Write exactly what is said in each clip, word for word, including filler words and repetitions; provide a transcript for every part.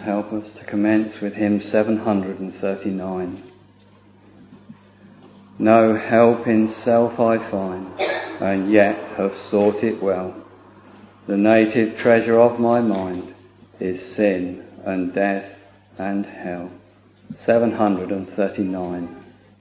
help us to commence with hymn seven hundred thirty-nine. No help in self I find, and yet have sought it well. The native treasure of my mind is sin and death and hell. seven hundred thirty-nine.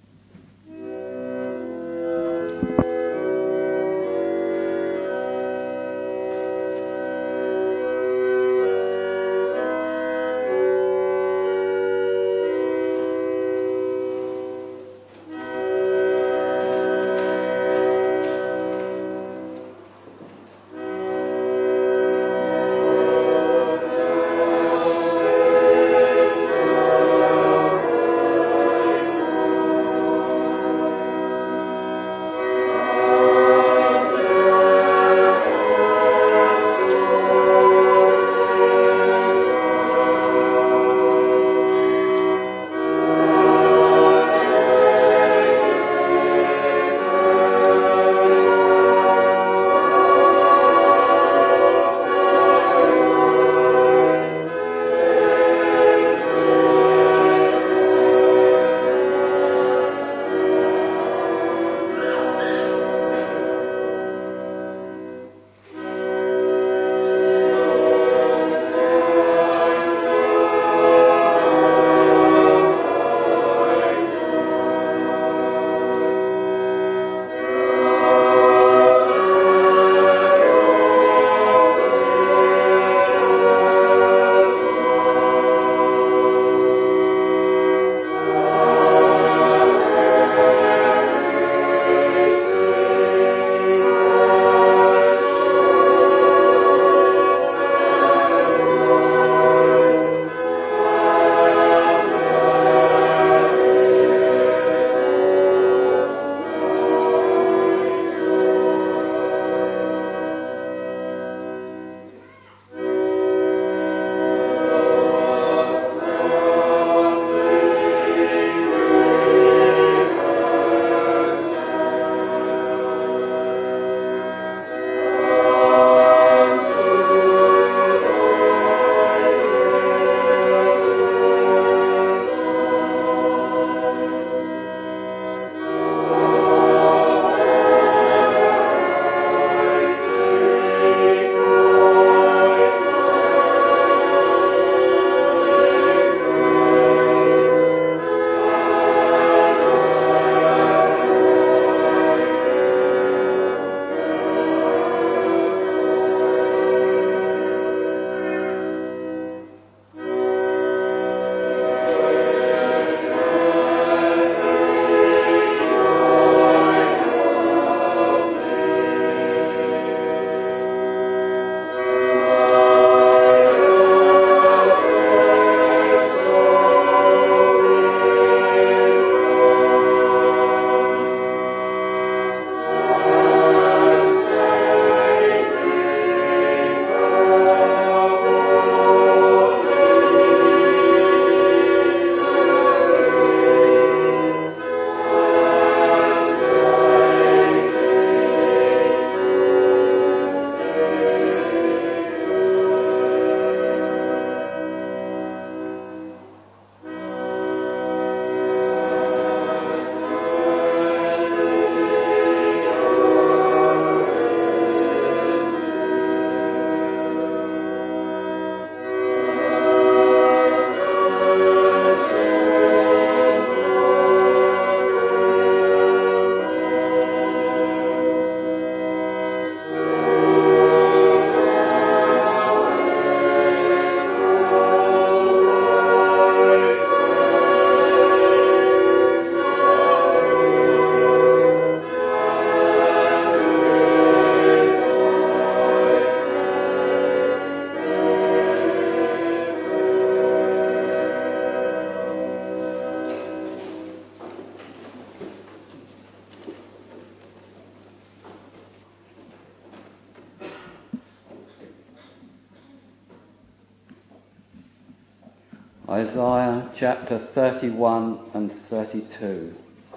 Isaiah chapter thirty-one and thirty-two.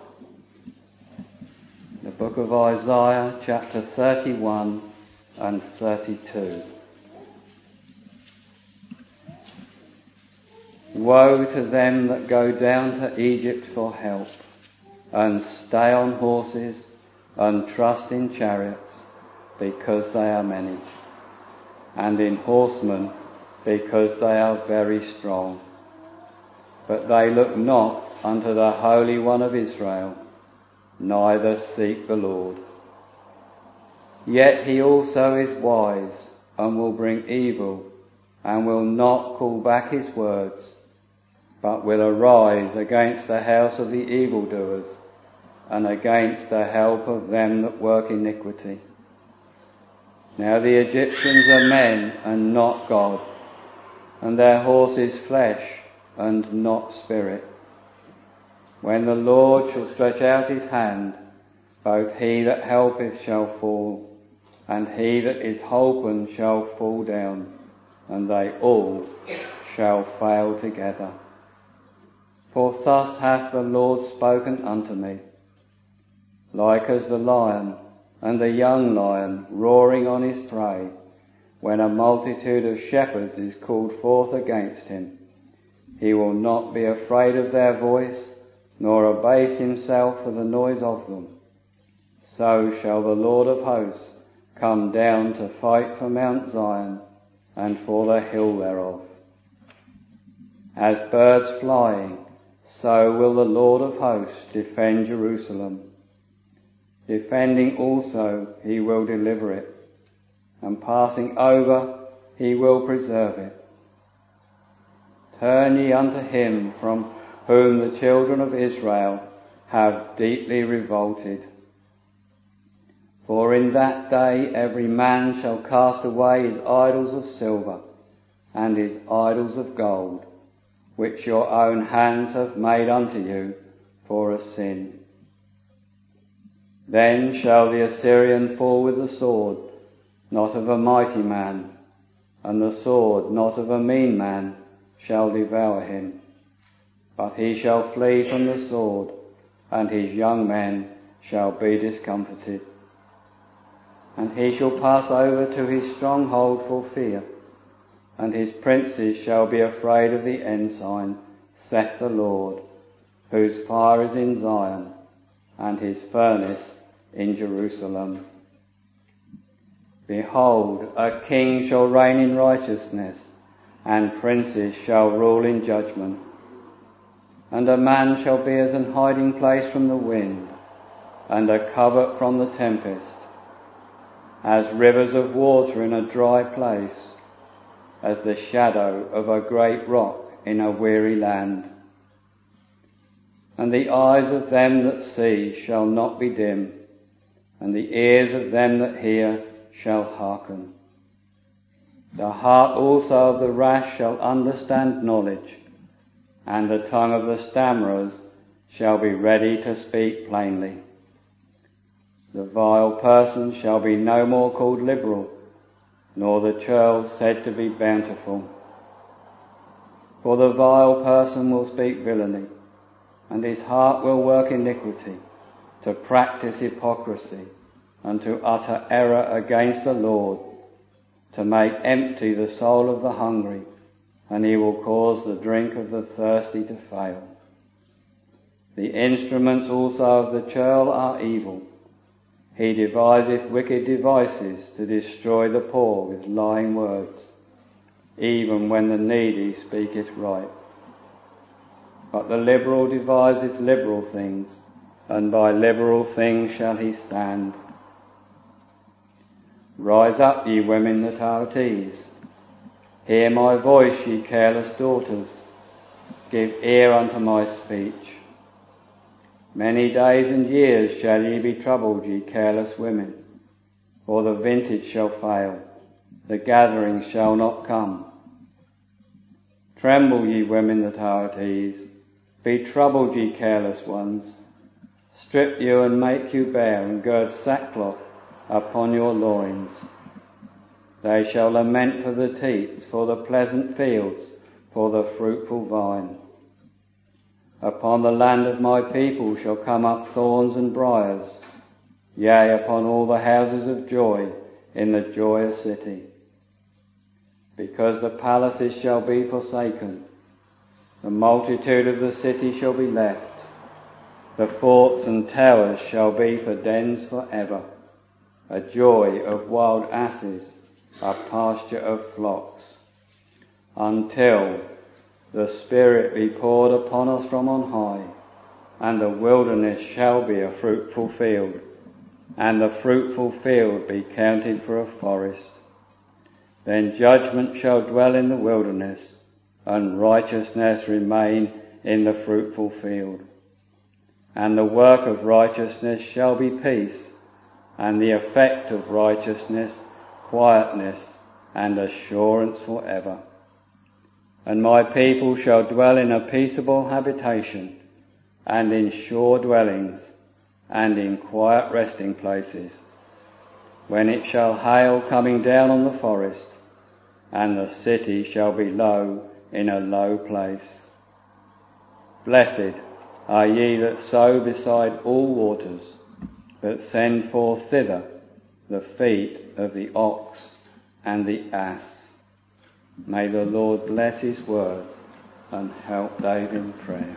The book of Isaiah chapter thirty-one and thirty-two. Woe to them that go down to Egypt for help, and stay on horses, and trust in chariots, because they are many, and in horsemen, because they are very strong. But they look not unto the Holy One of Israel, neither seek the Lord. Yet he also is wise, and will bring evil, and will not call back his words, but will arise against the house of the evildoers, and against the help of them that work iniquity. Now the Egyptians are men and not God, and their horses flesh and not spirit. When the Lord shall stretch out his hand, both he that helpeth shall fall, and he that is holpen shall fall down, and they all shall fail together. For thus hath the Lord spoken unto me, like as the lion and the young lion roaring on his prey, when a multitude of shepherds is called forth against him. He will not be afraid of their voice, nor abase himself for the noise of them. So shall the Lord of hosts come down to fight for Mount Zion, and for the hill thereof. As birds flying, so will the Lord of hosts defend Jerusalem. Defending also he will deliver it, and passing over he will preserve it. Turn ye unto him from whom the children of Israel have deeply revolted. For in that day every man shall cast away his idols of silver and his idols of gold, which your own hands have made unto you for a sin. Then shall the Assyrian fall with the sword, not of a mighty man, and the sword not of a mean man shall devour him. But he shall flee from the sword, and his young men shall be discomfited. And he shall pass over to his stronghold for fear, and his princes shall be afraid of the ensign, saith the Lord, whose fire is in Zion, and his furnace in Jerusalem. Behold, a king shall reign in righteousness, and princes shall rule in judgment. And a man shall be as an hiding place from the wind, and a covert from the tempest, as rivers of water in a dry place, as the shadow of a great rock in a weary land. And the eyes of them that see shall not be dim, and the ears of them that hear shall hearken. The heart also of the rash shall understand knowledge, and the tongue of the stammerers shall be ready to speak plainly. The vile person shall be no more called liberal, nor the churl said to be bountiful. For the vile person will speak villainy, and his heart will work iniquity, to practice hypocrisy, and to utter error against the Lord, to make empty the soul of the hungry, and he will cause the drink of the thirsty to fail. The instruments also of the churl are evil. He deviseth wicked devices to destroy the poor with lying words, even when the needy speaketh right. But the liberal deviseth liberal things, and by liberal things shall he stand. Rise up, ye women that are at ease. Hear my voice, ye careless daughters. Give ear unto my speech. Many days and years shall ye be troubled, ye careless women, for the vintage shall fail, the gathering shall not come. Tremble, ye women that are at ease. Be troubled, ye careless ones. Strip you and make you bare, and gird sackcloth upon your loins. They shall lament for the teats, for the pleasant fields, for the fruitful vine. Upon the land of my people shall come up thorns and briars, yea, upon all the houses of joy in the joyous city. Because the palaces shall be forsaken, The multitude of the city shall be left. The forts and towers shall be for dens for ever. A joy of wild asses, a pasture of flocks. Until the Spirit be poured upon us from on high, and the wilderness shall be a fruitful field, and the fruitful field be counted for a forest. Then judgment shall dwell in the wilderness, and righteousness remain in the fruitful field. And the work of righteousness shall be peace, and the effect of righteousness quietness and assurance for ever. And my people shall dwell in a peaceable habitation, and in sure dwellings, and in quiet resting places, when it shall hail coming down on the forest, and the city shall be low in a low place. Blessed are ye that sow beside all waters, that send forth thither the feet of the ox and the ass. May the Lord bless his word and help Dave in prayer.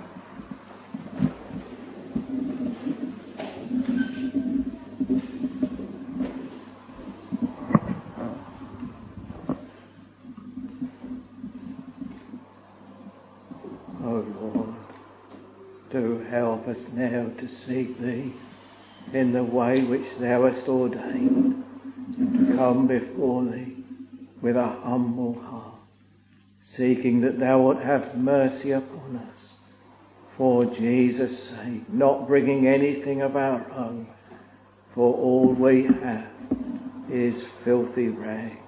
Help us now to seek thee in the way which thou hast ordained, and to come before thee with a humble heart, seeking that thou wilt have mercy upon us, for Jesus' sake, not bringing anything of our own, for all we have is filthy rags.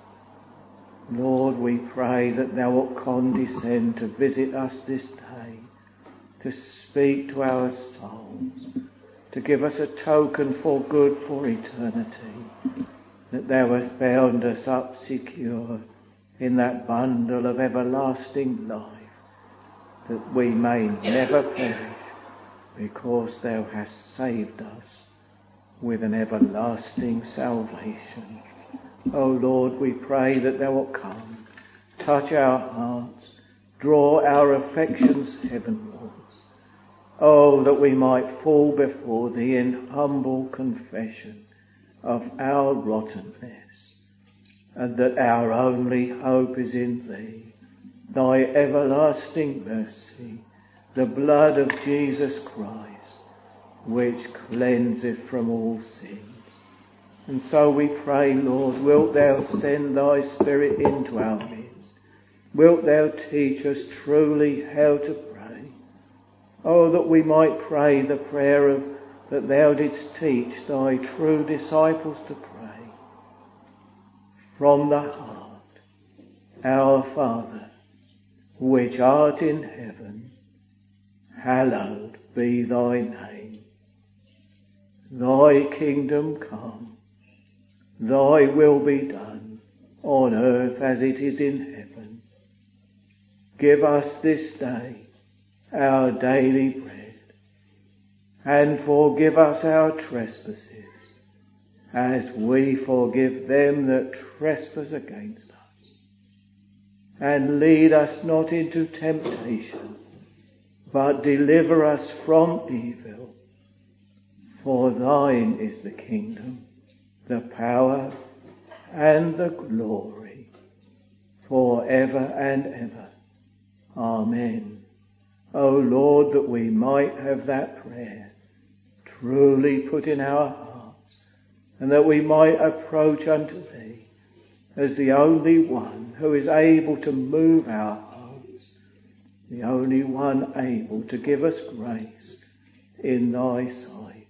Lord, we pray that thou wilt condescend to visit us this day, to speak to our souls, to give us a token for good for eternity, that thou hast bound us up secure in that bundle of everlasting life, that we may never perish, because thou hast saved us with an everlasting salvation. O Lord, we pray that thou wilt come, touch our hearts, draw our affections heavenwards. Oh, that we might fall before thee in humble confession of our rottenness, and that our only hope is in thee, thy everlasting mercy, the blood of Jesus Christ, which cleanseth from all sins. And so we pray, Lord, wilt thou send thy Spirit into our midst? Wilt thou teach us truly how to pray? Oh, that we might pray the prayer of that thou didst teach thy true disciples to pray. From the heart, Our Father, which art in heaven, hallowed be thy name. Thy kingdom come, thy will be done on earth as it is in heaven. Give us this day our daily bread, and forgive us our trespasses, as we forgive them that trespass against us. And lead us not into temptation, but deliver us from evil. For thine is the kingdom, the power, and the glory, for ever and ever. Amen. O Lord, that we might have that prayer truly put in our hearts, and that we might approach unto thee as the only one who is able to move our hearts, the only one able to give us grace in thy sight.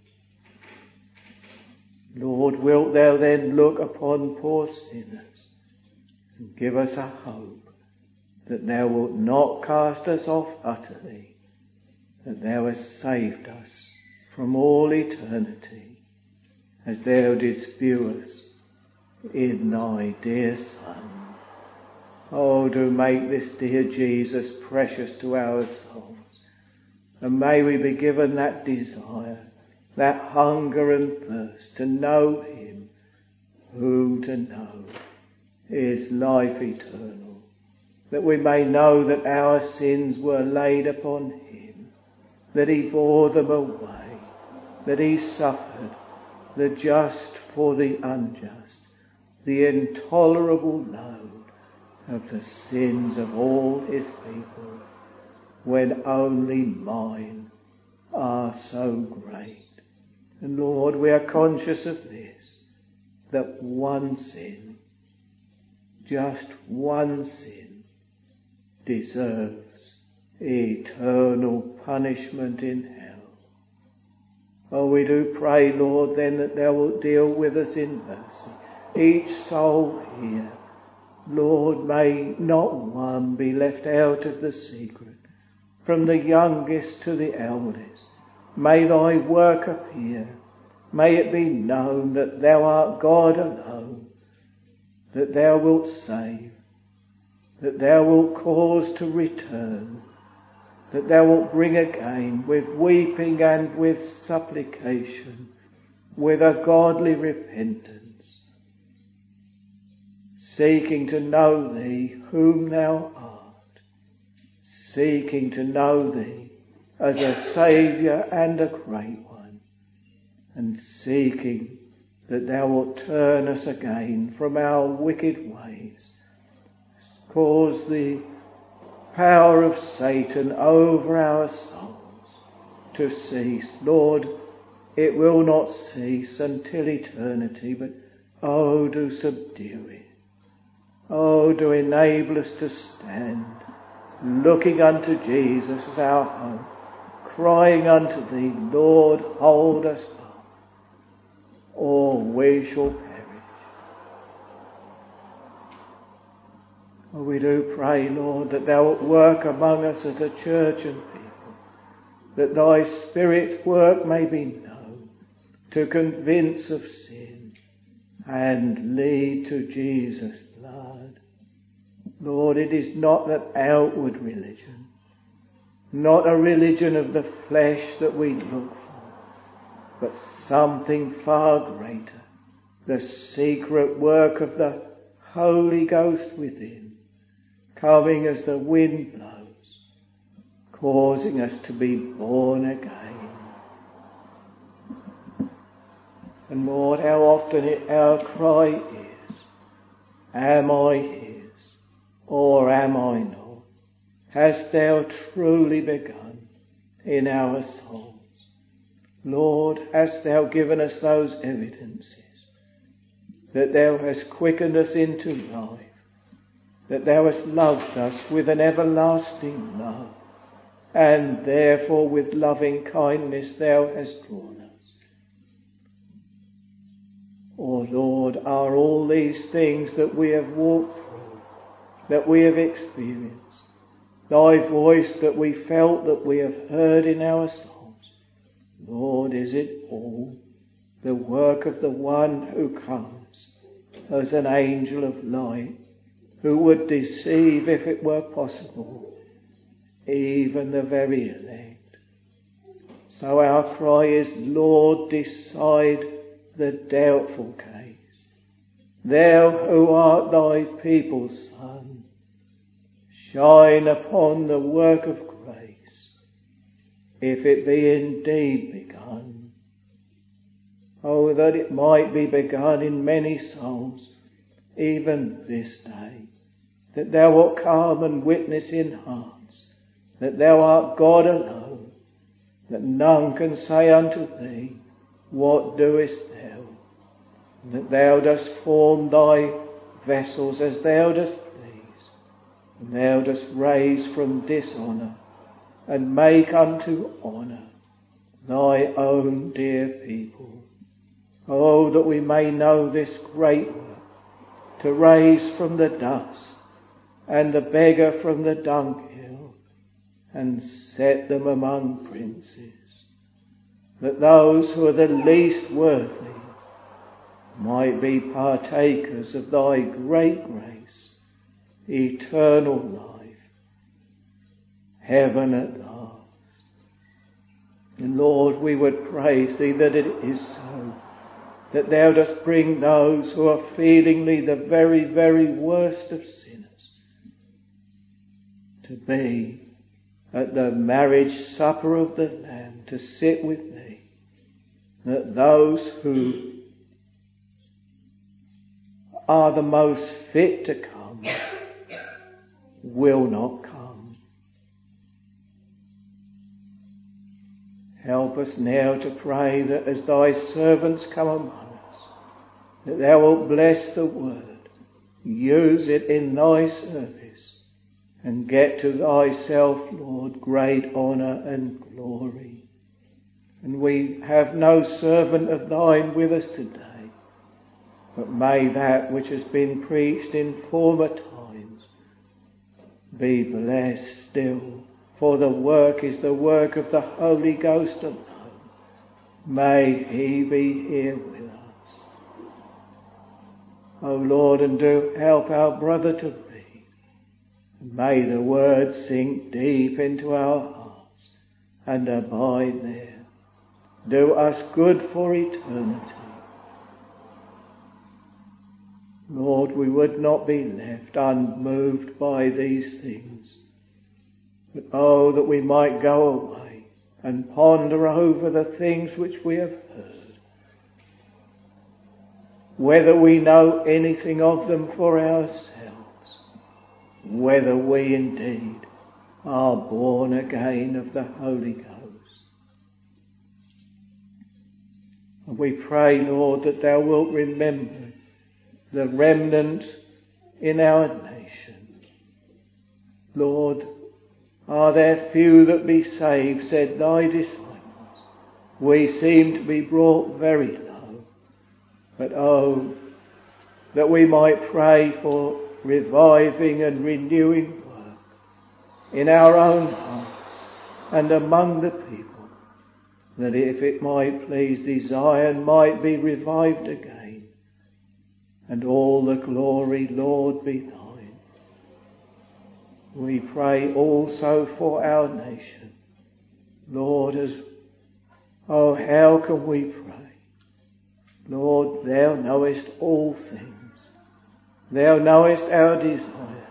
Lord, wilt thou then look upon poor sinners and give us a hope that thou wilt not cast us off utterly, that thou hast saved us from all eternity, as thou didst view us in thy dear Son. Oh, do make this dear Jesus precious to our souls, and may we be given that desire, that hunger and thirst to know him, whom to know is life eternal that we may know that our sins were laid upon him, that he bore them away, that he suffered the just for the unjust, the intolerable load of the sins of all his people, when only mine are so great. And Lord, we are conscious of this, that one sin, just one sin, deserves eternal punishment in hell. Oh, we do pray, Lord, then that thou wilt deal with us in mercy. Each soul here, Lord, may not one be left out of the secret, from the youngest to the eldest. May thy work appear. May it be known that thou art God alone, that thou wilt save, that thou wilt cause to return, that thou wilt bring again with weeping and with supplication, with a godly repentance, seeking to know thee whom thou art, seeking to know thee as a Saviour and a great one, and seeking that thou wilt turn us again from our wicked ways, cause the power of Satan over our souls to cease. Lord, it will not cease until eternity, but oh, do subdue it. Oh, do enable us to stand, looking unto Jesus as our hope, crying unto thee, Lord, hold us up, or we shall perish. Oh, we do pray, Lord, that thou wilt work among us as a church and people, that thy Spirit's work may be known, to convince of sin and lead to Jesus' blood. Lord, it is not an outward religion, not a religion of the flesh that we look for, but something far greater, the secret work of the Holy Ghost within, coming as the wind blows, causing us to be born again. And Lord, how often it, our cry is, am I his, or am I not? Hast thou truly begun in our souls? Lord, hast thou given us those evidences, that thou hast quickened us into life, that thou hast loved us with an everlasting love, and therefore with loving kindness thou hast drawn us. Oh Lord, are all these things that we have walked through, that we have experienced, thy voice that we felt, that we have heard in our souls, Lord, is it all the work of the one who comes as an angel of light, who would deceive, if it were possible, even the very elect? So our cry is, Lord, decide the doubtful case. Thou who art thy people's Son, shine upon the work of grace, if it be indeed begun. Oh, that it might be begun in many souls, even this day, that thou wilt come and witness in hearts that thou art God alone, that none can say unto thee, what doest thou? And that thou dost form thy vessels as thou dost please, and thou dost raise from dishonour and make unto honour thy own dear people. Oh, that we may know this great work, to raise from the dust and the beggar from the dunghill, and set them among princes, that those who are the least worthy might be partakers of thy great grace, eternal life, heaven at last. And Lord, we would praise thee that it is so, that thou dost bring those who are feelingly the very, very worst of sinners, to be at the marriage supper of the Lamb, to sit with thee, that those who are the most fit to come will not come. Help us now to pray that as thy servants come among us, that thou wilt bless the word, use it in thy service, and get to thyself, Lord, great honour and glory. And we have no servant of thine with us today, but may that which has been preached in former times be blessed still, for the work is the work of the Holy Ghost alone. May he be here with us. O Lord, and do help our brother to be. May the word sink deep into our hearts and abide there. Do us good for eternity. Lord, we would not be left unmoved by these things, but oh, that we might go away and ponder over the things which we have heard, whether we know anything of them for ourselves, whether we indeed are born again of the Holy Ghost. And we pray, Lord, that thou wilt remember the remnant in our nation. Lord, are there few that be saved, said thy disciples. We seem to be brought very low. But oh, that we might pray for reviving and renewing work in our own hearts and among the people, that if it might please thee, Zion might be revived again, and all the glory, Lord, be thine. We pray also for our nation. Lord, as, oh, how can we pray? Lord, thou knowest all things. Thou knowest our desires.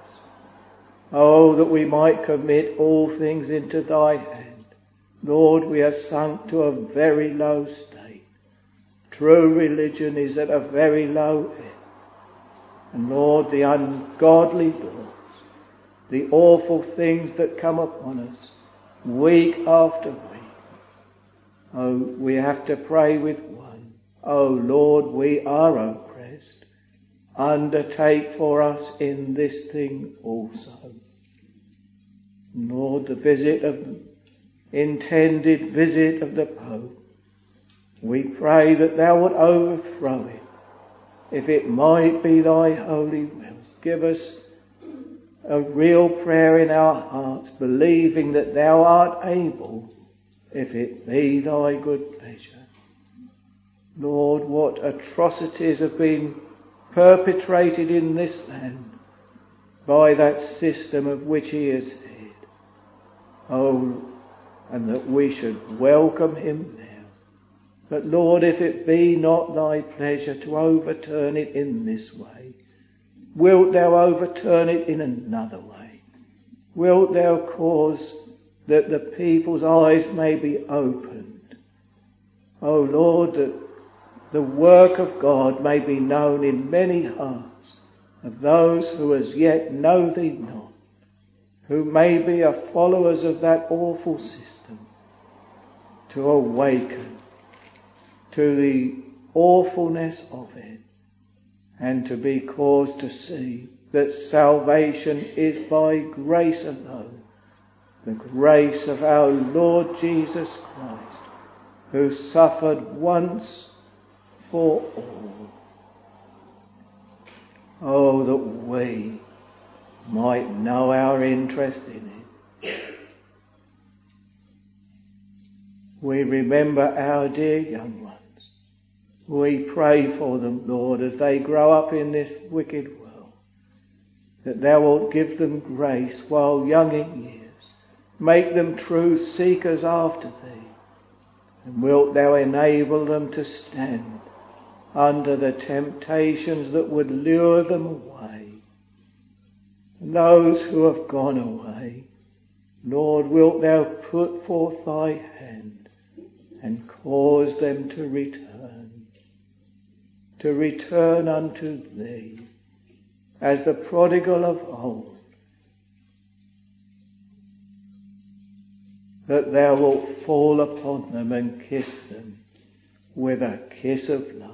Oh, that we might commit all things into thy hand. Lord, we are sunk to a very low state. True religion is at a very low end. And Lord, the ungodly thoughts, the awful things that come upon us week after week. Oh, we have to pray with one. Oh Lord, we are oppressed. Undertake for us in this thing also. Lord, the visit of, intended visit of the Pope, we pray that thou wilt overthrow it, if it might be thy holy will. Give us a real prayer in our hearts, believing that thou art able, if it be thy good pleasure. Lord, what atrocities have been perpetrated in this land by that system of which he is head. Oh, and that we should welcome him now. But Lord, if it be not thy pleasure to overturn it in this way, wilt thou overturn it in another way? Wilt thou cause that the people's eyes may be opened? O Lord, that the work of God may be known in many hearts of those who as yet know thee not, who may be a followers of that awful system, to awaken to the awfulness of it, and to be caused to see that salvation is by grace alone, the grace of our Lord Jesus Christ, who suffered once for all. Oh, that we might know our interest in it. We remember our dear young ones. We pray for them, Lord, as they grow up in this wicked world, that thou wilt give them grace while young in years. Make them true seekers after thee, and wilt thou enable them to stand under the temptations that would lure them away. And And those who have gone away, Lord, wilt thou put forth thy hand and cause them to return, to return unto thee, as the prodigal of old, that thou wilt fall upon them and kiss them with a kiss of love.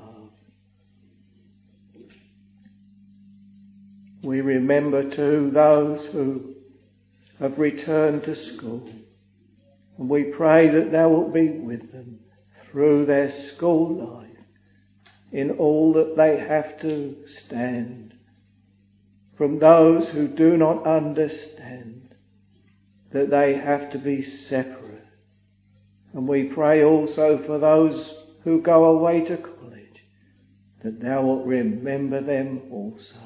We remember too those who have returned to school, and we pray that thou wilt be with them through their school life in all that they have to stand, from those who do not understand that they have to be separate. And we pray also for those who go away to college, that thou wilt remember them also.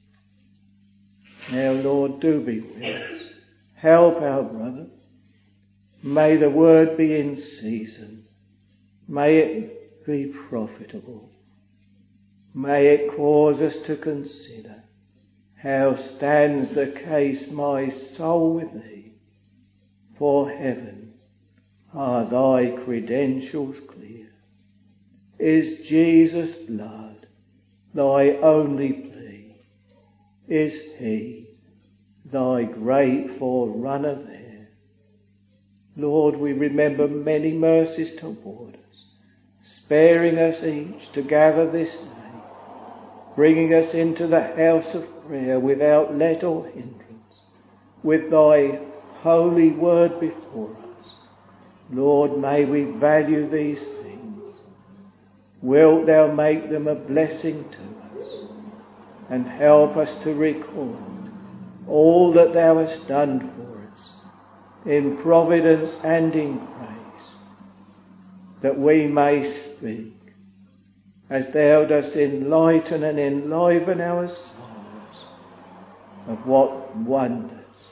Now, Lord, do be with us. Help our brother. May the word be in season. May it be profitable. May it cause us to consider, how stands the case, my soul, with thee? For heaven, are thy credentials clear? Is Jesus' blood thy only plea? Is he thy great forerunner there? Lord, we remember many mercies toward us, sparing us each to gather this day, bringing us into the house of prayer without let or hindrance, with thy holy word before us. Lord, may we value these things. Wilt thou make them a blessing to us, and help us to record all that thou hast done for us in providence and in grace, that we may speak as thou dost enlighten and enliven our souls of what wonders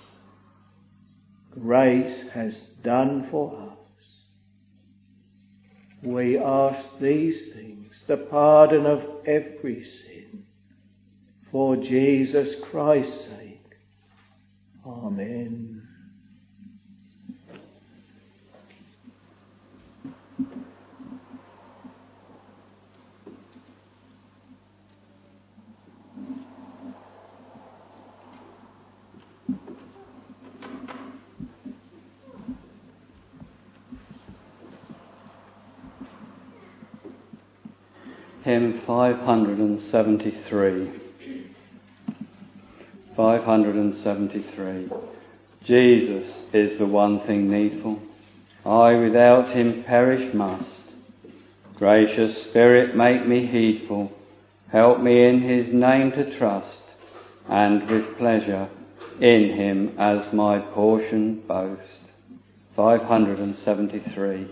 grace has done for us. We ask these things, the pardon of every sin, for Jesus Christ's sake. Amen. Hymn five hundred seventy-three. five hundred seventy-three. Jesus is the one thing needful. I without him perish must. Gracious Spirit, make me heedful. Help me in his name to trust, and with pleasure in him as my portion boast. five hundred seventy-three.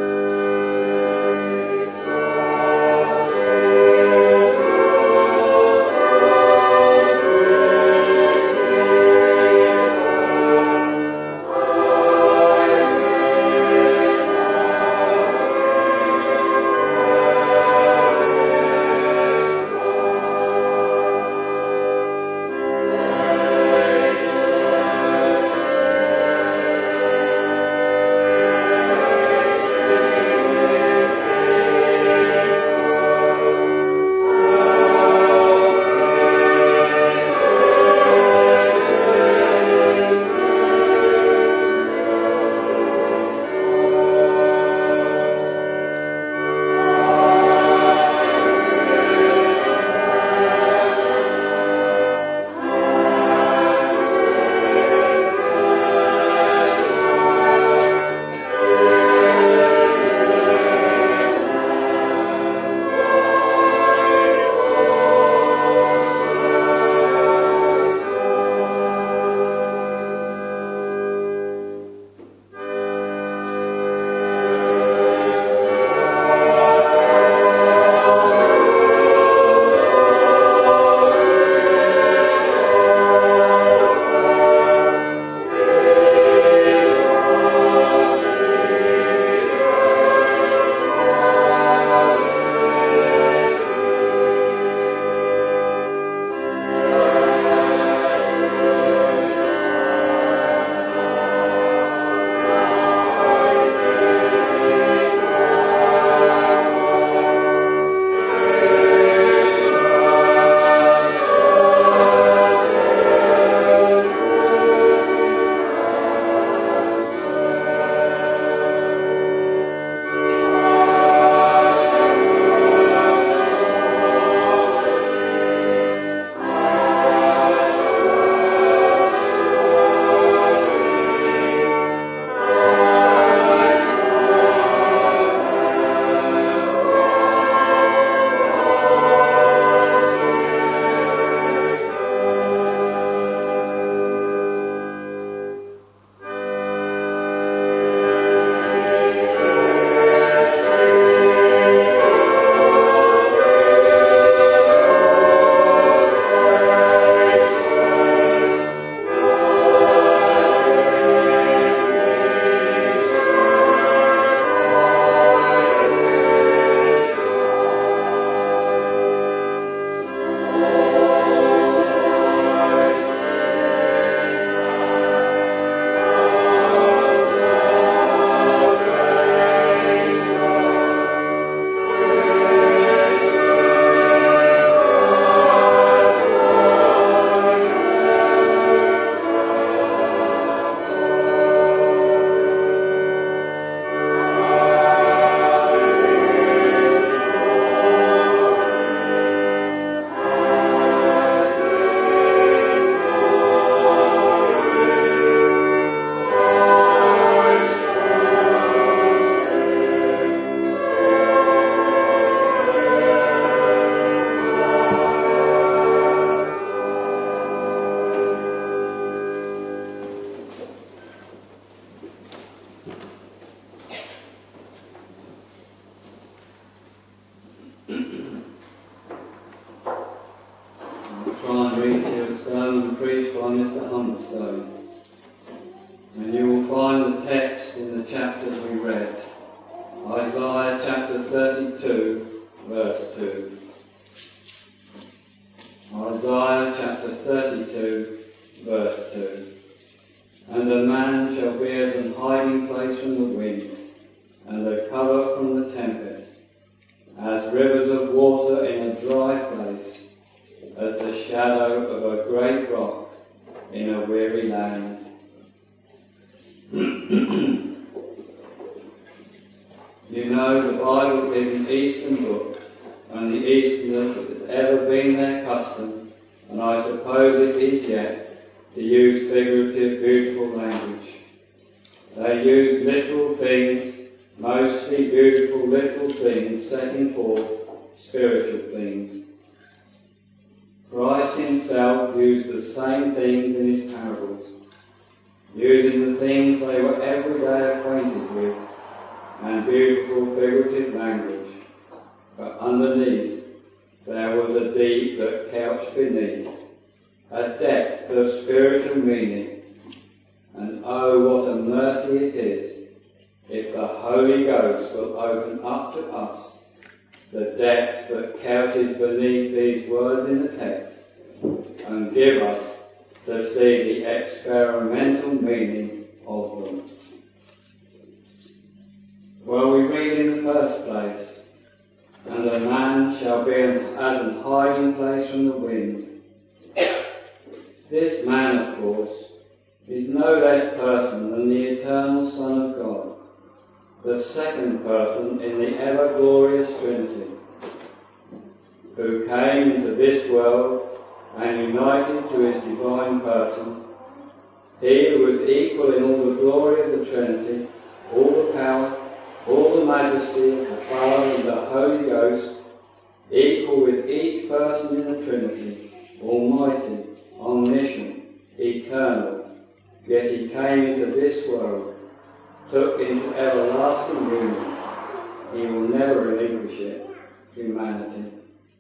Oh stone. And you will find the text in the chapters we read. Isaiah chapter thirty-two, verse two. Isaiah chapter thirty-two, verse two. And a man shall be as an hiding place from the wind, and a cover from the tempest, as rivers of water in a dry place, as the shadow of a great rock in a weary land. You know, the Bible is an Eastern book, and the Easterners, it has ever been their custom, and I suppose it is yet, to use figurative, beautiful language. They use literal things, mostly beautiful literal things, setting forth spiritual things. Christ himself used the same things in his parables, using the things they were every day acquainted with, and beautiful figurative language. But underneath, there was a deep that couched beneath, a depth of spiritual meaning. And oh, what a mercy it is if the Holy Ghost will open up to us the depth that couches beneath these words in the text, and give us to see the experimental meaning of them. Well, we read in the first place, and a man shall be as an hiding place from the wind. This man, of course, is no less person than the eternal Son of God, the second person in the ever-glorious Trinity, who came into this world and united to his divine person. He who was equal in all the glory of the Trinity, all the power, all the majesty of the Father and the Holy Ghost, equal with each person in the Trinity, almighty, omniscient, eternal, yet he came into this world, took into everlasting union. He will never relinquish it, humanity.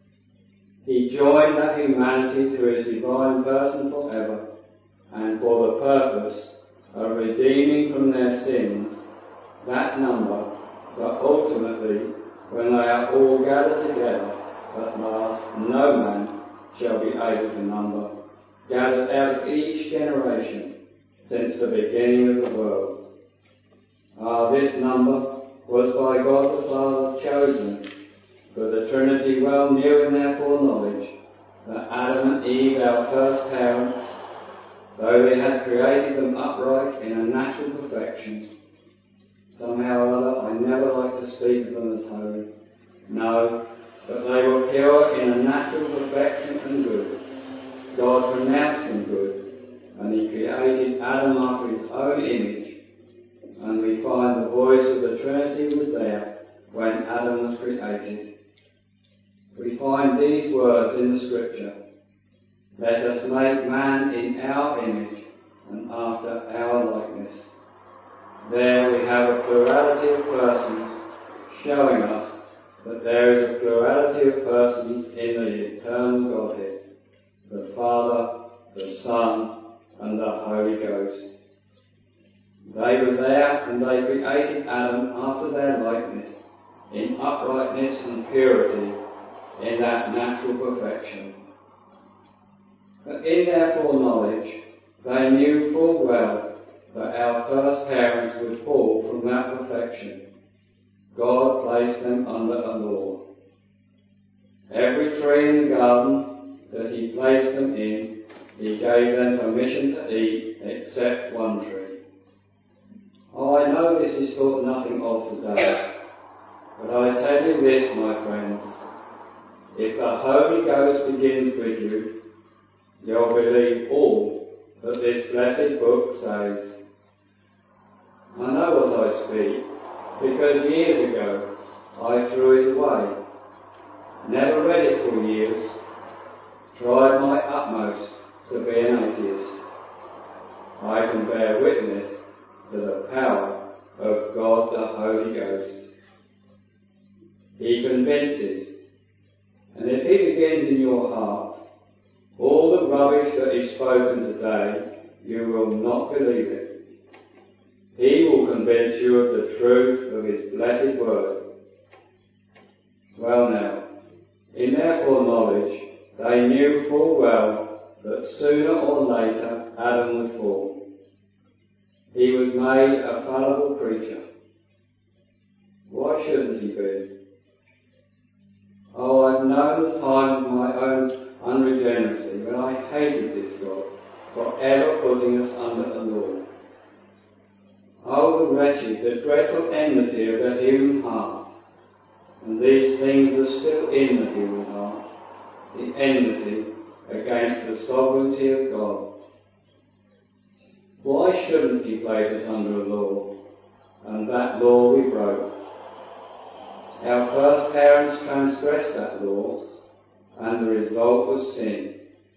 He joined that humanity to his divine person forever, and for the purpose of redeeming from their sins that number that ultimately, when they are all gathered together, at last no man shall be able to number, gathered out of each generation since the beginning of the world. Ah, this number was by God the Father chosen, for the Trinity well knew in their foreknowledge that Adam and Eve, our first parents, though they had created them upright in a natural perfection, somehow or other, I never like to speak of them as holy. No, but they were pure in a natural perfection and good. God pronounced them good, and he created Adam after his own image, and we find the voice of the Trinity was there when Adam was created. We find these words in the Scripture: let us make man in our image and after our likeness. There we have a plurality of persons, showing us that there is a plurality of persons in the eternal Godhead, the Father, the Son, and the Holy Ghost. They were there, and they created Adam after their likeness, in uprightness and purity, in that natural perfection. But in their foreknowledge, they knew full well that our first parents would fall from that perfection. God placed them under a law. Every tree in the garden that he placed them in, he gave them permission to eat, except one tree. Oh, I know this is thought nothing of today, but I tell you this, my friends, if the Holy Ghost begins with you, you'll believe all that this blessed book says. I know what I speak, because years ago I threw it away, never read it for years, tried my utmost to be an atheist. I can bear witness to the power of God the Holy Ghost. He convinces, and if he begins in your heart, all the rubbish that is spoken today you will not believe it. He will convince you of the truth of his blessed word. Well now, in their foreknowledge, they knew full well that sooner or later Adam would fall. He was made a fallible creature. Why shouldn't he be? Oh, I've known the time of my own unregeneracy when I hated this God for ever putting us under a law. Oh, the wretched, the dreadful enmity of the human heart. And these things are still in the human heart, the enmity against the sovereignty of God. Why shouldn't he place us under a law? And that law we broke. Our first parents transgressed that law, and the result was sin.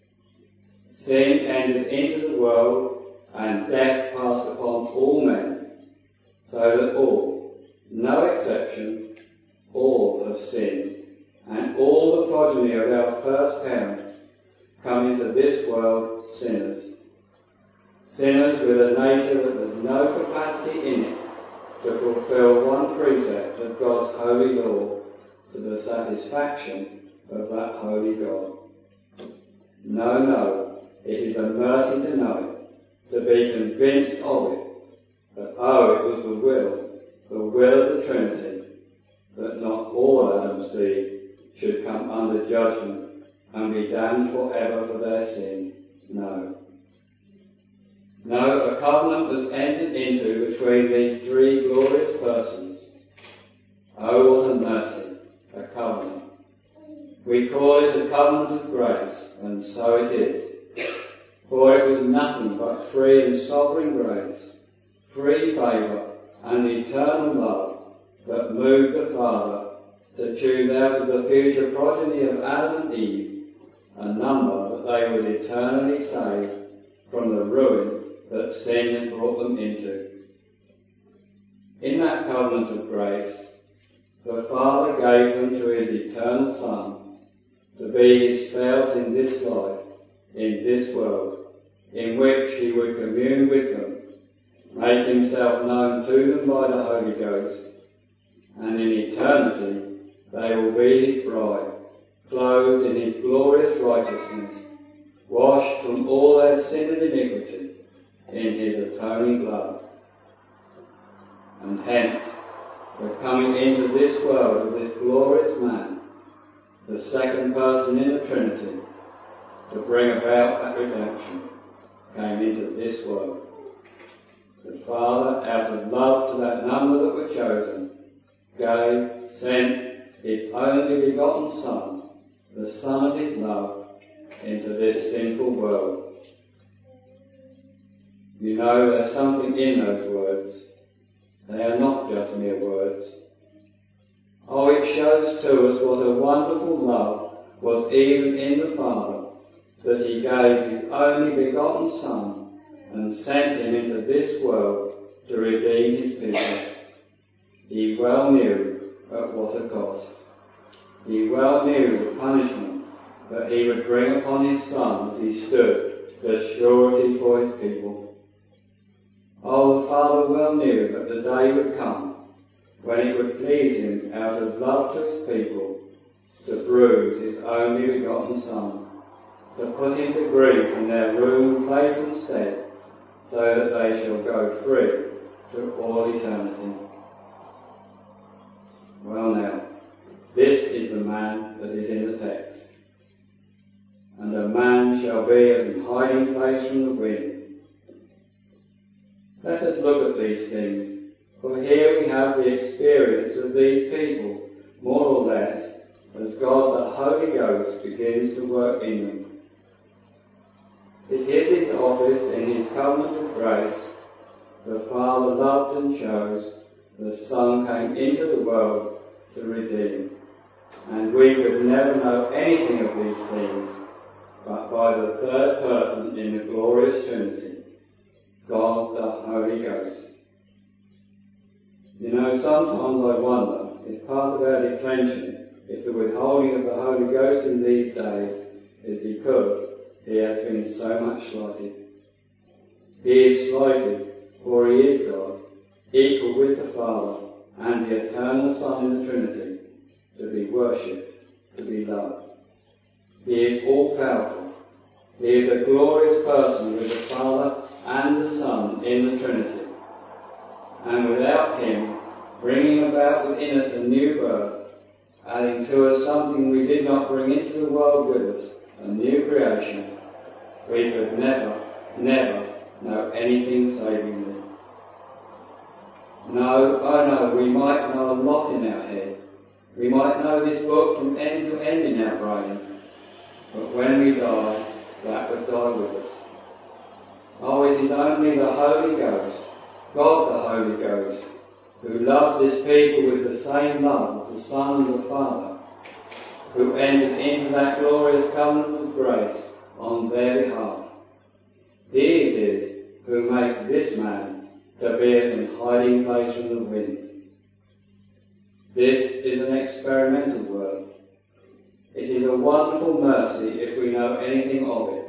Sin entered into the world, and death passed upon all men, so that all, no exception, all have sinned, and all the progeny of our first parents come into this world sinners. Sinners with a nature that has no capacity in it to fulfill one precept of God's holy law to the satisfaction of that holy God. No, no, it is a mercy to know it, to be convinced of it, that oh, it was the will, the will of the Trinity, that not all Adam's seed should come under judgment and be damned forever for their sin. No. No, a covenant was entered into between these three glorious persons. Oh, what a mercy, a covenant. We call it a covenant of grace, and so it is. For it was nothing but free and sovereign grace, free favour, and eternal love that moved the Father to choose out of the future progeny of Adam and Eve a number that they would eternally save from the ruin that sin had brought them into. In that covenant of grace, the Father gave them to his eternal Son to be his spouse in this life, in this world, in which he would commune with them, make himself known to them by the Holy Ghost, and in eternity they will be his bride, clothed in his glorious righteousness, washed from all their sin and iniquity in his atoning blood. And hence, we're coming into this world with this glorious man, the second person in the Trinity, to bring about that redemption, came into this world. The Father, out of love to that number that were chosen, gave, sent his only begotten Son, the Son of his love, into this sinful world. You know, there's something in those words. They are not just mere words. Oh, it shows to us what a wonderful love was even in the Father, that he gave his only begotten Son and sent him into this world to redeem his people. He well knew at what a cost. He well knew the punishment that he would bring upon his Son as he stood as surety for his people. Oh, the Father well knew that the day would come when it would please him, out of love to his people, to bruise his only begotten Son, to put him to grief in their room, place and stead, so that they shall go free to all eternity. Well now, this is the man that is in the text. And a man shall be as an hiding place from the wind. Let us look at these things, for here we have the experience of these people, more or less, as God the Holy Ghost begins to work in them. It is his office in his covenant of grace. The Father loved and chose, the Son came into the world to redeem. And we could never know anything of these things but by the third person in the glorious Trinity, God the Holy Ghost. You know, sometimes I wonder if part of our declension, if the withholding of the Holy Ghost in these days, is because he has been so much slighted. He is slighted, for he is God, equal with the Father and the eternal Son in the Trinity, to be worshipped, to be loved. He is all-powerful. He is a glorious person with the Father and the Son in the Trinity. And without him, bringing about within us a new birth, adding to us something we did not bring into the world with us, a new creation, we could never, never know anything savingly. No, I know, we might know a lot in our head. We might know this book from end to end in our brain. But when we die, that would die with us. Oh, it is only the Holy Ghost, God the Holy Ghost, who loves his people with the same love as the Son and the Father, who entered into that glorious covenant of grace on their behalf. He it is who makes this man to be as an hiding place from the wind. This is an experimental work. It is a wonderful mercy if we know anything of it.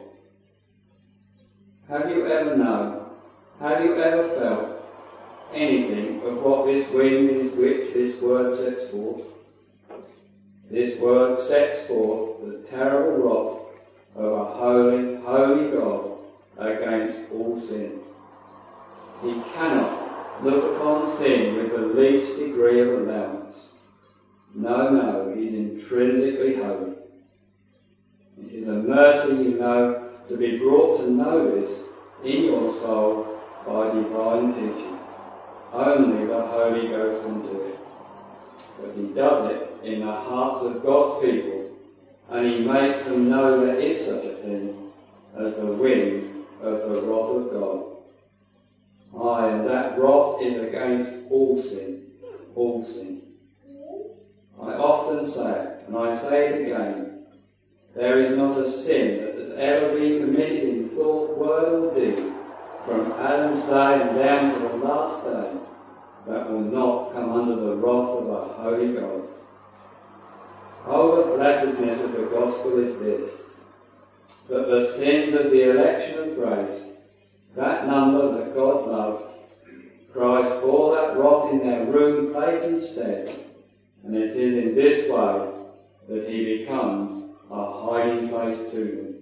Have you ever known, have you ever felt anything of what this wind is which this word sets forth? This word sets forth the terrible wrath of a holy, holy God against all sin. He cannot look upon sin with the least degree of allowance. No, no, he's intrinsically holy. It is a mercy, you know, to be brought to know this in your soul by divine teaching. Only the Holy Ghost can do it. But he does it in the hearts of God's people, and he makes them know there is such a thing as the wind of the wrath of God. Aye, and that wrath is against all sin, all sin. I often say, and I say it again, there is not a sin that has ever been committed in thought, word or deed, from Adam's day and down to the last day, that will not come under the wrath of a holy God. Oh, the blessedness of the gospel is this, that the sins of the election of grace, that number that God loved, Christ bore that wrath in their room, place and stead, and it is in this way that he becomes a hiding place to them.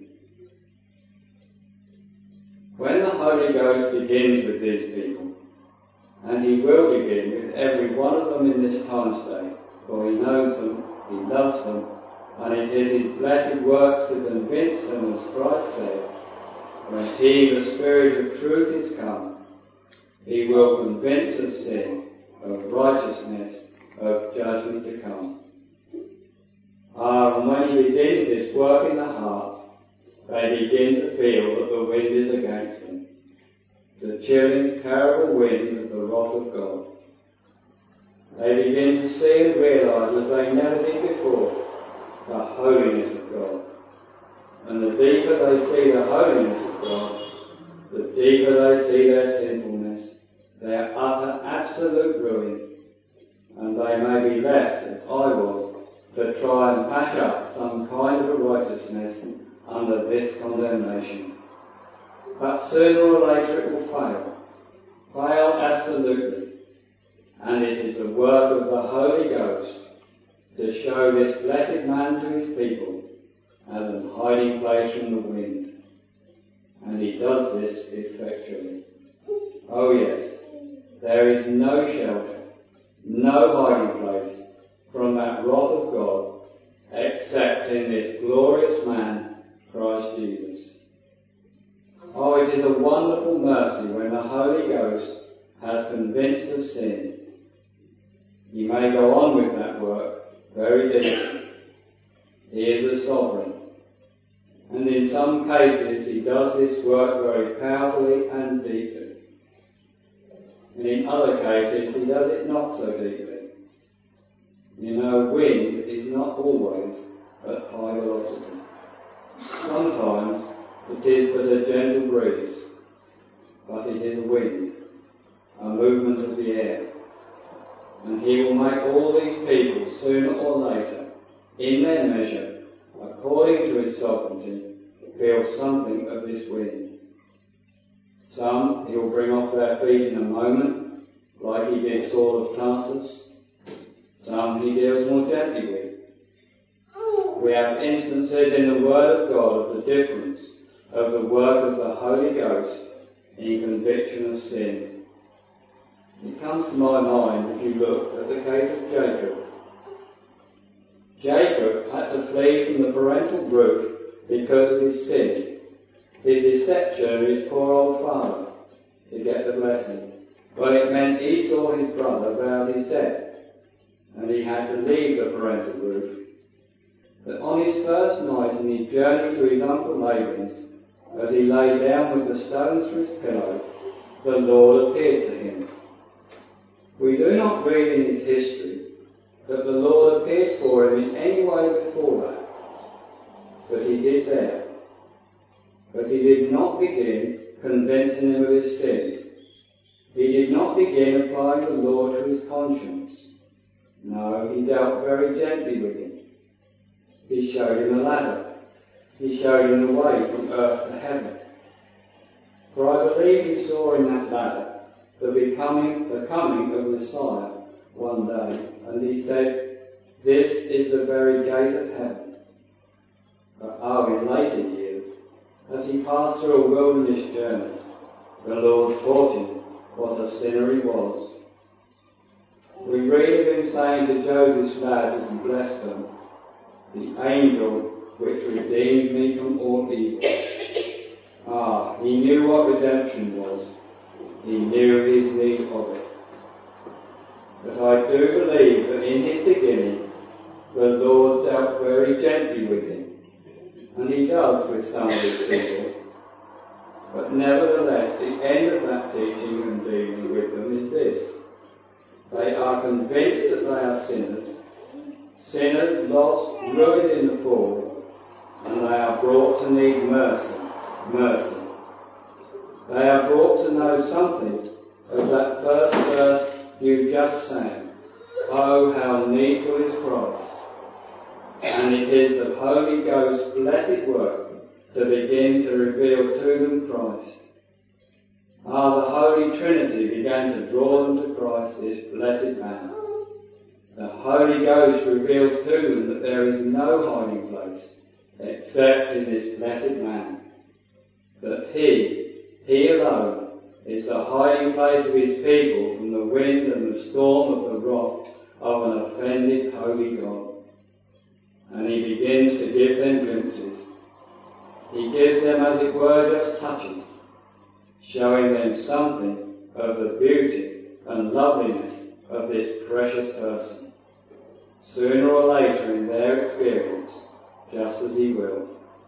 When the Holy Ghost begins with these people, and he will begin with every one of them in this time state, for he knows them, he loves them, and it is his blessed work to convince them, as Christ said, when he, the Spirit of truth, is come, he will convince of sin, of righteousness, of judgment to come. Ah, and when he begins this work in the heart, they begin to feel that the wind is against them, the chilling, terrible wind of the wrath of God. They begin to see and realise, as they never did before, the holiness of God. And the deeper they see the holiness of God, the deeper they see their sinfulness, their utter, absolute ruin, and they may be left, as I was, to try and patch up some kind of a righteousness under this condemnation. But sooner or later it will fail. Fail absolutely. And it is the work of the Holy Ghost to show this blessed man to his people as a hiding place from the wind. And he does this effectually. Oh yes, there is no shelter, no hiding place from that wrath of God except in this glorious man, Christ Jesus. Oh, it is a wonderful mercy when the Holy Ghost has convinced of sin. He may go on with that work very deeply. He is a sovereign. And in some cases he does this work very powerfully and deeply. And in other cases he does it not so deeply. You know, wind is not always at high velocity. Sometimes it is but a gentle breeze, but it is a wind, a movement of the air. And he will make all these people, sooner or later, in their measure, according to his sovereignty, feel something of this wind. Some he'll bring off their feet in a moment, like he did Saul of Tarsus. Some he deals more gently with. We have instances in the Word of God of the difference of the work of the Holy Ghost in conviction of sin. It comes to my mind if you look at the case of Jacob. Jacob had to flee from the parental roof because of his sin, his deception of his poor old father, to get the blessing. But it meant Esau, his brother, vowed his death, and he had to leave the parental roof. But on his first night in his journey to his uncle Laban's, as he lay down with the stones for his pillow, the Lord appeared to him. We do not read in his history that the Lord appeared for him in any way before that, but he did there. But he did not begin convincing him of his sin. He did not begin applying the law to his conscience. No, he dealt very gently with him. He showed him a ladder. He showed him the way from earth to heaven. For I believe he saw in that ladder the becoming, the coming of Messiah one day, and he said, "This is the very gate of heaven." But oh, in later years, as he passed through a wilderness journey, the Lord taught him what a sinner he was. We read of him saying to Joseph's lads as he blessed them, "The angel which redeemed me from all evil." Ah, he knew what redemption was. He knew his need of it. But I do believe that in his beginning, the Lord dealt very gently with him. And he does with some of his people. But nevertheless, the end of that teaching and dealing with them is this. They are convinced that they are sinners, sinners lost, ruined in the fall, and they are brought to need mercy, mercy. They are brought to know something of that first verse you just sang. Oh, how needful is Christ. And it is the Holy Ghost's blessed work to begin to reveal to them Christ. Ah, the Holy Trinity began to draw them to Christ, this blessed man. The Holy Ghost reveals to them that there is no hiding place except in this blessed man. That he, he alone, is the hiding place of his people from the wind and the storm of the wrath of an offended holy God. And he begins to give them glimpses. He gives them, as it were, just touches, showing them something of the beauty and loveliness of this precious person. Sooner or later in their experience, just as he will.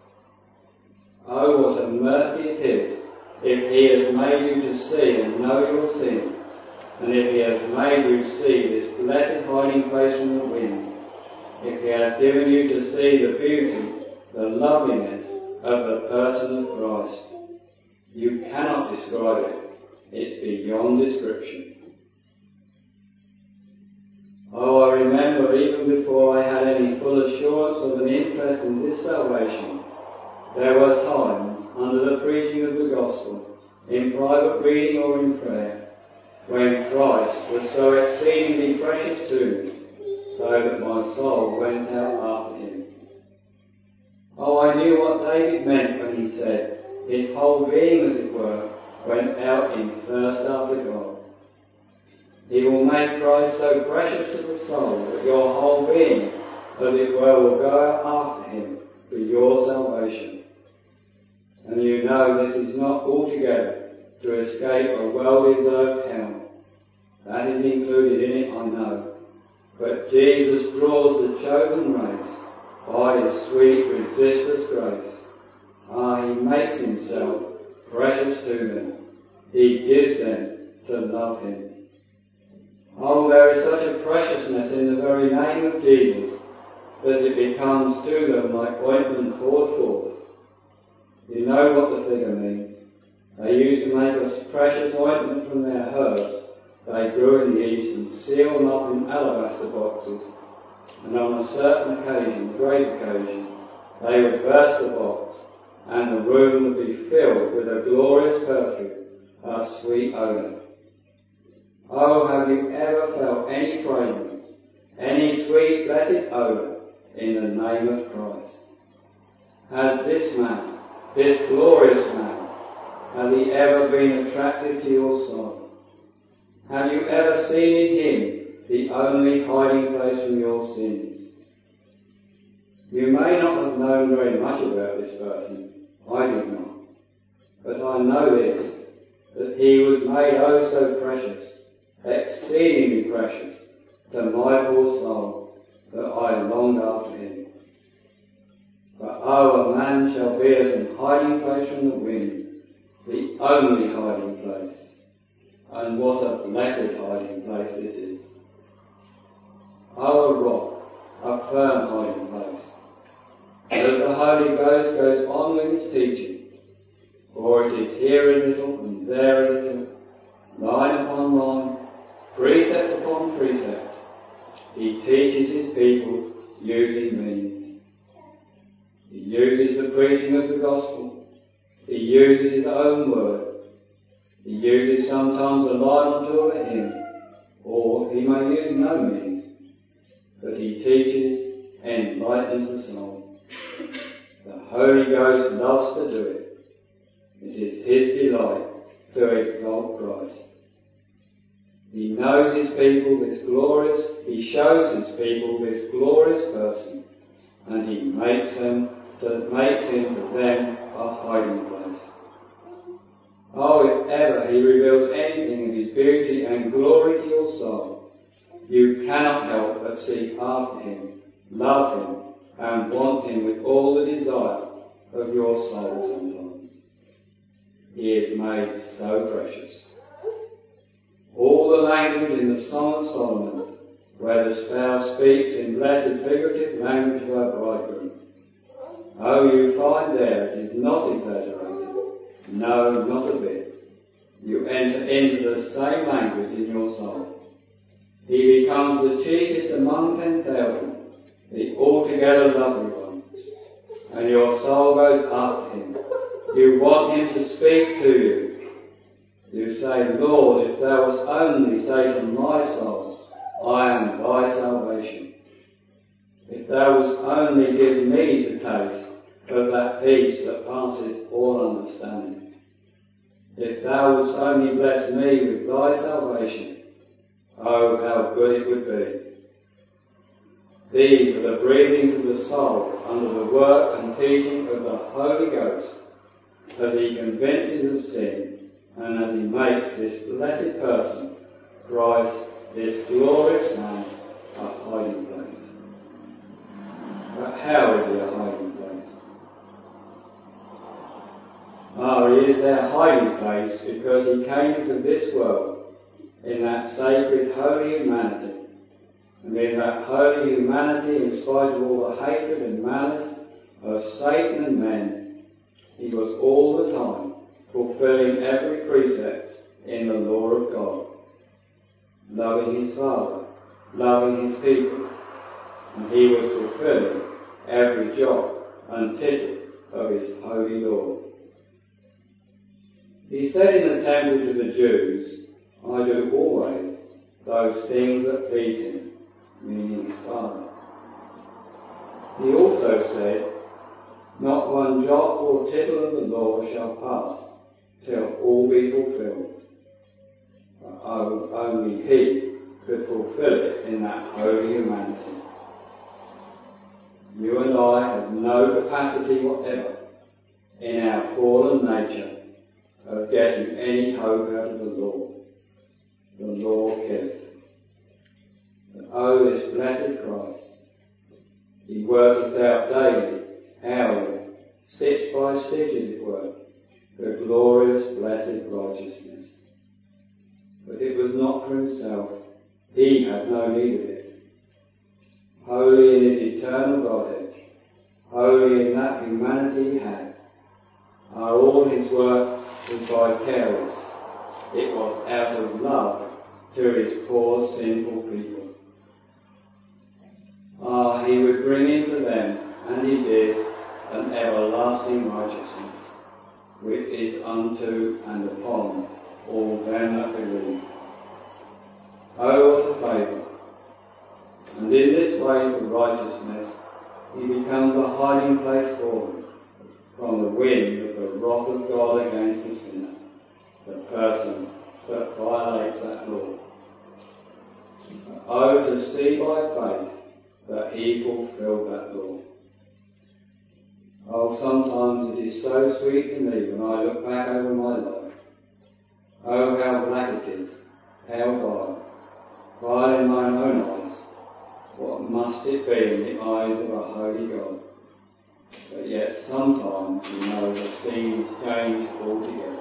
Oh, what a mercy it is if he has made you to see and know your sin, and if he has made you see this blessed hiding place from the wind, if he has given you to see the beauty, the loveliness of the person of Christ. You cannot describe it. It's beyond description. Oh, I remember even before I had any full assurance of an interest in this salvation, there were times, under the preaching of the gospel, in private reading or in prayer, when Christ was so exceedingly precious to me, so that my soul went out after him. Oh, I knew what David meant when he said, his whole being, as it were, went out in thirst after God. He will make Christ so precious to the soul that your whole being, as it were, will go out after him for your salvation. And you know this is not altogether to escape a well-deserved hell. That is included in it, I know. But Jesus draws the chosen race by his sweet, resistless grace. Ah, he makes himself precious to them. He gives them to love him. Oh, there is such a preciousness in the very name of Jesus that it becomes to them like ointment poured forth. You know what the figure means. They used to make a precious ointment from their herbs they grew in the east and sealed them up in alabaster boxes. And on a certain occasion, a great occasion, they would burst the box and the room would be filled with a glorious perfume a sweet odour. Oh, have you ever felt any fragrance, any sweet, blessed odour in the name of Christ? Has this man, this glorious man, has he ever been attracted to your soul? Have you ever seen in him the only hiding place from your sins? You may not have known very much about this person. I did not. But I know this, that he was made oh so precious, exceedingly precious, to my poor soul, that I longed after him. But oh, a man shall be as an hiding place from the wind, the only hiding place. And what a blessed hiding place this is. Oh, a rock, a firm hiding place. As the Holy Ghost goes on with his teaching, for it is here a little and there a little, line upon line, precept upon precept, he teaches his people using means. He uses the preaching of the gospel. He uses his own word. He uses sometimes a line or two of a hymn, or he may use no means, but he teaches, enlightens the soul. The Holy Ghost loves to do it. It is his delight to exalt Christ. He knows his people this glorious, he shows his people this glorious person, and he makes them to makes him to them a hiding place. Oh, if ever he reveals anything of his beauty and glory to your soul, you cannot help but seek after him, love him, and want him with all the desire of your soul sometimes. He is made so precious. All the language in the Song of Solomon, where the spouse speaks in blessed figurative language of her bridegroom, oh, you find there it is not exaggerated. No, not a bit. You enter into the same language in your soul. He becomes the chiefest among ten thousand, the altogether lovely one, and your soul goes after him. You want him to speak to you. You say, Lord, if thou wast only say to my soul, I am thy salvation. If thou wast only give me to taste of that peace that passes all understanding. If thou wouldst only bless me with thy salvation, oh, how good it would be. These are the breathings of the soul under the work and teaching of the Holy Ghost, as he convinces of sin and as he makes this blessed person, Christ, this glorious man, a hiding place. But how is he a hiding place? Oh, he is their hiding place because he came into this world in that sacred holy humanity. And in that holy humanity, in spite of all the hatred and malice of Satan and men, he was all the time fulfilling every precept in the law of God, loving his Father, loving his people, and he was fulfilling every jot and tittle of his holy law. He said in the temple to the Jews, I do always those things that please him, meaning his Father. He also said, not one jot or tittle of the law shall pass till all be fulfilled. But oh, only he could fulfill it in that holy humanity. You and I have no capacity whatever in our fallen nature of getting any hope out of the law. The law killeth. But oh, this blessed Christ, he worketh out daily, hourly, stitch by stitch as it were, the glorious blessed righteousness. But it was not for himself. He had no need of it. Holy in his eternal Godhead, holy in that humanity he had, are all his work was vicarious. It was out of love to his poor sinful people. Ah, he would bring into them, and he did, an everlasting righteousness, which is unto and upon all them that believe. Oh, what a favour! And in this way for righteousness, he becomes a hiding place for them from the wind of the wrath of God against the sinner, the person that violates that law. Oh, to see by faith that he fulfilled that law. Oh, sometimes it is so sweet to me when I look back over my life. Oh, how black it is, how vile, vile in mine own eyes. What must it be in the eyes of a holy God? But yet sometimes, you know, the scene is changed altogether.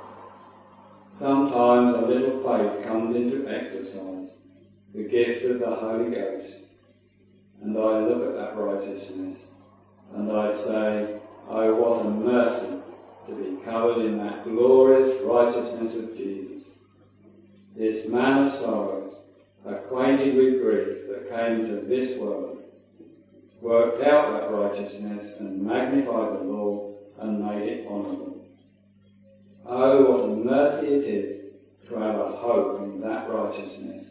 Sometimes a little faith comes into exercise, the gift of the Holy Ghost, and I look at that righteousness and I say, oh, what a mercy to be covered in that glorious righteousness of Jesus. This man of sorrows, acquainted with grief that came into this world, worked out that righteousness and magnified the law and made it honourable. Oh, what a mercy it is to have a hope in that righteousness.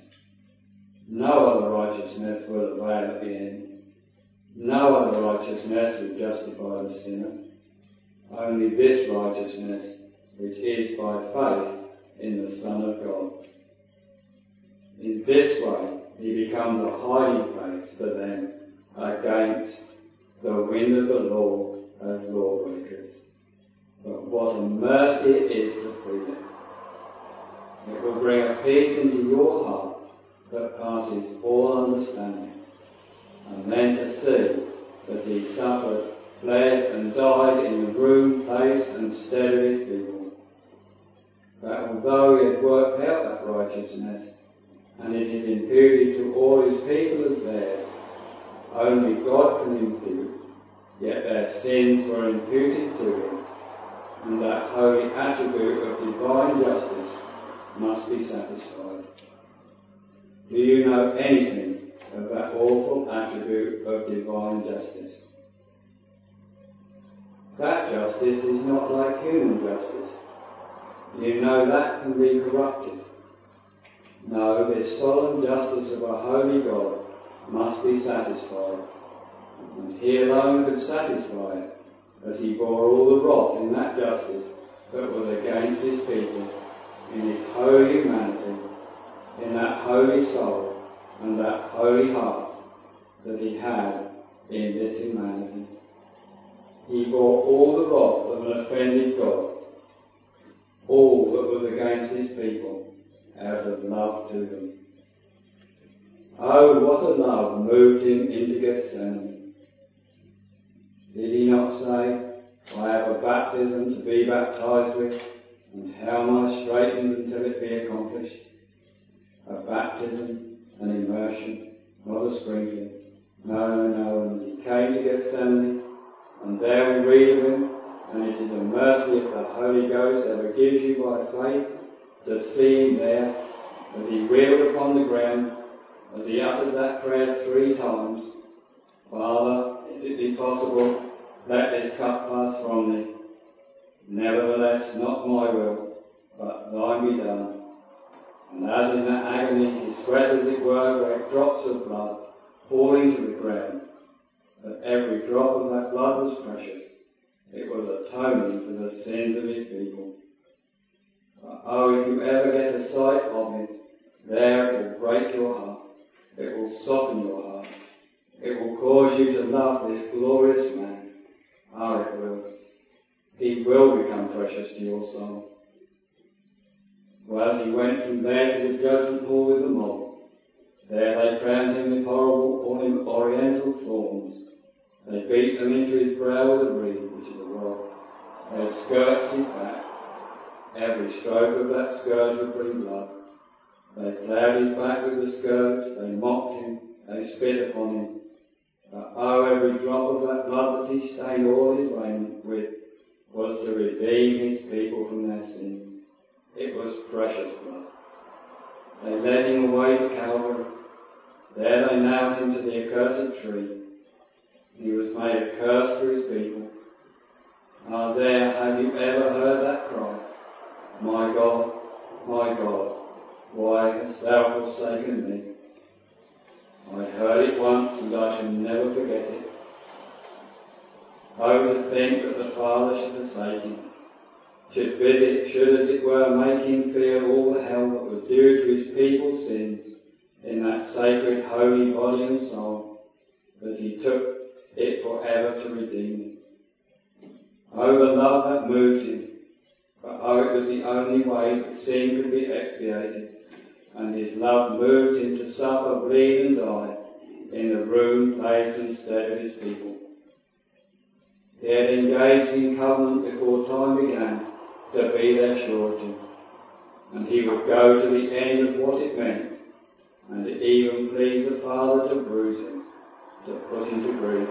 No other righteousness will avail at the end. No other righteousness will justify the sinner. Only this righteousness, which is by faith in the Son of God. In this way, he becomes a hiding place for them against the wind of the law as lawbreakers. But what a mercy it is to feel it. It will bring a peace into your heart that passes all understanding. And then to see that he suffered, bled and died in the room, place and stead of his people. That although he had worked out that righteousness, and it is imputed to all his people as theirs, only God can impute, yet their sins were imputed to him, and that holy attribute of divine justice must be satisfied. Do you know anything of that awful attribute of divine justice? That justice is not like human justice. You know that can be corrupted. No, this solemn justice of a holy God must be satisfied, and he alone could satisfy it, as he bore all the wrath in that justice that was against his people, in his holy humanity, in that holy soul, and that holy heart that he had in this humanity. He bore all the wrath of an offended God, all that was against his people, out of love to them. Oh, what a love moved him into Gethsemane. Did he not say, I have a baptism to be baptized with, and how am I straitened until it be accomplished? A baptism, an immersion, not a sprinkling. No, no, no. And he came to Gethsemane, and there we read of him, and it is a mercy if the Holy Ghost ever gives you by faith to see him there, as he reeled upon the ground, as he uttered that prayer three times, Father, if it be possible, let this cup pass from me. Nevertheless, not my will, but thine be done. And as in that agony he sweat, as it were, great drops of blood falling to the ground, but every drop of that blood was precious. It was atoning for the sins of his people. But oh, if you ever get a sight of him, there it will break your heart. It will soften your heart. It will cause you to love this glorious man. Oh, it will. He will become precious to your soul. Well, he went from there to the judgment hall with the mob. There they crowned him with horrible oriental thorns. They beat them into his brow with a reed, which is a rod. They had scourged his back. Every stroke of that scourge would bring blood. They ploughed his back with the scourge. They mocked him. They spit upon him. But oh, every drop of that blood that he stained all his raiment with was to redeem his people from their sins. It was precious blood. They led him away to Calvary. There they nailed him to the accursed tree. He was made a curse for his people. Ah, there, have you ever heard that cry? My God, my God, why hast thou forsaken me? I heard it once, and I shall never forget it. Oh, to think that the Father should forsake him, should visit, should as it were make him feel all the hell that was due to his people's sins in that sacred holy body and soul, that he took it forever to redeem it. Oh, the love that moved him, but oh, it was the only way that sin could be expiated, and his love moved him to suffer, bleed and die in the ruined place instead of his people. He had engaged in covenant before time began to be their surety, and he would go to the end of what it meant, and it even pleased the Father to bruise him, to put him to grief.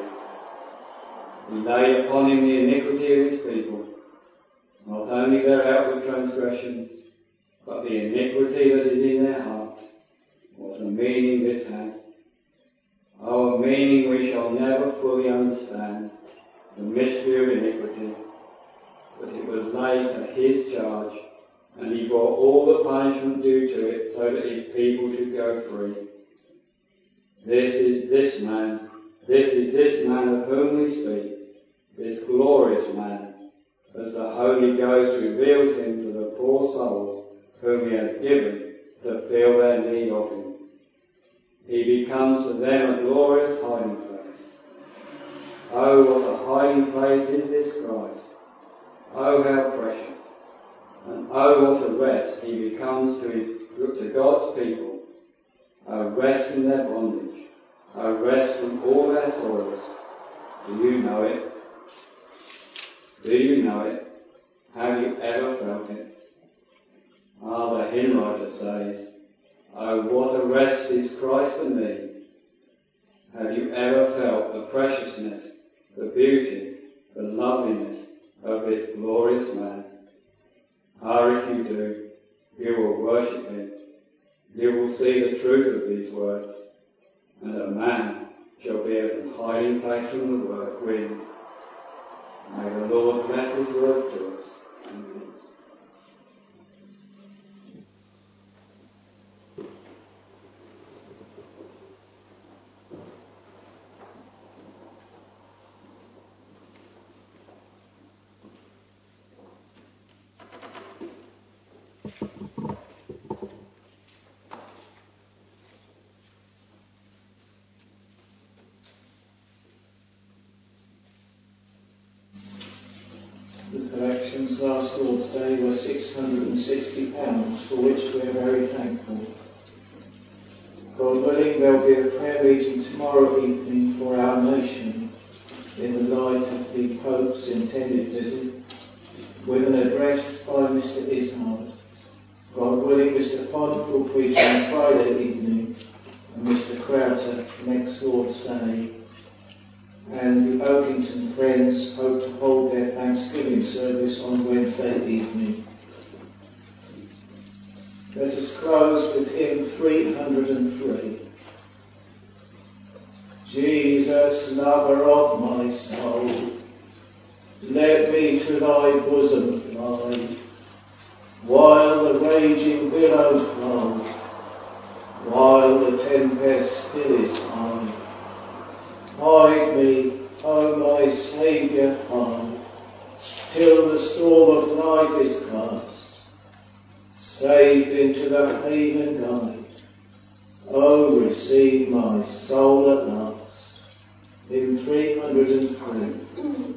He laid upon him the iniquity of his people, not only their outward transgressions, but the iniquity that is in their heart. What a meaning this has. Oh, a meaning we shall never fully understand, the mystery of iniquity. But it was laid at his charge, and he bore all the punishment due to it, so that his people should go free. This is this man, this is this man of whom we speak, this glorious man, as the Holy Ghost reveals him to the poor souls whom he has given to feel their need of him. He becomes to them a glorious hiding place. Oh, what a hiding place is this Christ! Oh, how precious! And oh, what a rest he becomes to his to God's people, a rest from their bondage, a rest from all their toils. Do you know it? Do you know it? Have you ever felt it? Ah, the hymn writer says, oh, what a rest is Christ to me. Have you ever felt the preciousness, the beauty, the loveliness of this glorious man? Ah, if you do, you will worship him. You will see the truth of these words, and a man shall be as a hiding place from the word wind. May the Lord bless his word to us. Amen. Last Lord's Day were six hundred sixty pounds, for which we are very thankful. God willing, there will be a prayer meeting tomorrow evening for our nation in the light of the Pope's intended visit, with an address by Mister Ishard. God willing, Mister Pond will preach on Friday evening, and Mister Crowther next Lord's Day. And the Oakington Friends hope to hold their Thanksgiving service on Wednesday evening. Let us close with hymn three hundred three. Jesus, lover of my soul, let me to thy bosom fly, while the raging billows roll, while the tempest still is high. Hide me, O my Saviour, hide, till the storm of life is past, safe into the haven guide. O receive my soul at last. Hymn three hundred three.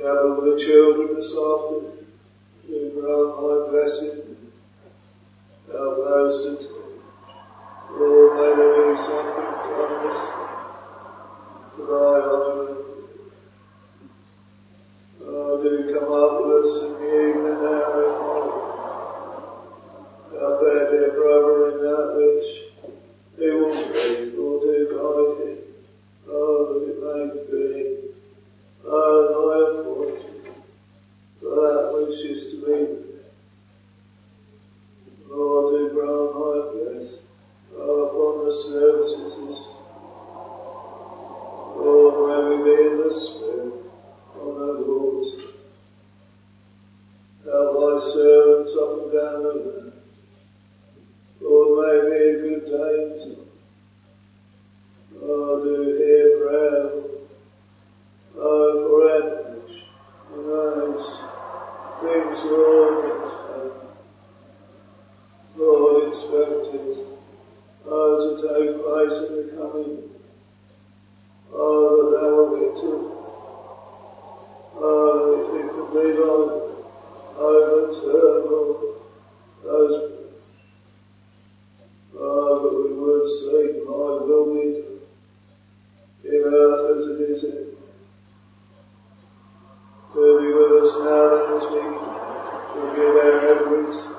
gather with the children this afternoon. Do grant thy blessing. Help those to take. Lord, may there be something from this to thy honour. Oh, do come up with us in the evening hour, Father. Help our dear brother in that which he will be, Lord, do guide him. Oh, that it may be, oh, thy appointment for that which is to be. Lord, do grant thy blessing upon the services this Lord, may we be in the Spirit on the Lord's. Help thy servants up and down the land. Lord, may it be a good day to oh, do hear prayer. Oh, for our nation and those things, Lord, Lord, expected, oh, to take place in the coming. Oh, that thou wilt to, oh, if it could be like overturn, Lord, those prayers. Oh, that we would seek thy will be done, in earth as it is in heaven. Do be with us now and as we forgive our every sin.